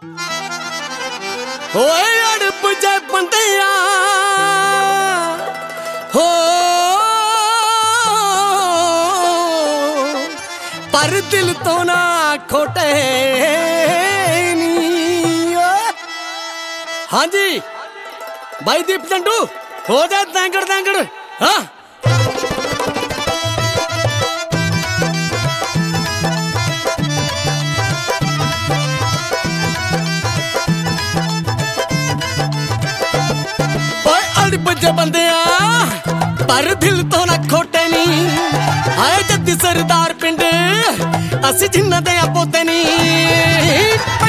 ओए अड़प जे बंदिया हो पर दिल तो ना खोटे नी। हाँ जी भाई दीप चंडू हो जाए तैंगड़ तैंगड़। हाँ बजे बंदिया पर दिल तो ना खोटे नी। आए जद्दी सरदार पिंड असी जिन्ना दे पोते नी।